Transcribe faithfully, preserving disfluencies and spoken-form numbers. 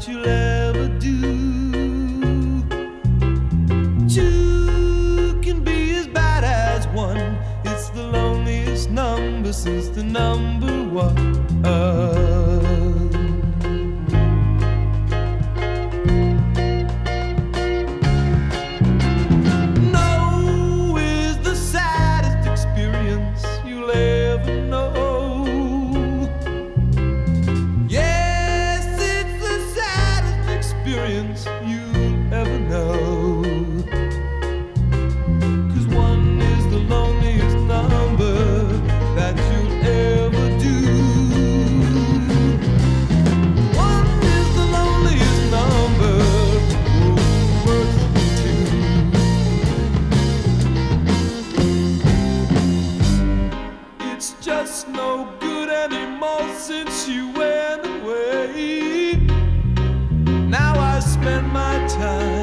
you'll ever do. Two can be as bad as one. It's the loneliest number since the number one. No is the saddest experience you'll ever know. Yes, it's the saddest experience you'll ever know. 'Cause one is the loneliest number that you'll ever do. One is the loneliest number, oh, worse than two. It's just no good anymore since you went away. Now I spend my time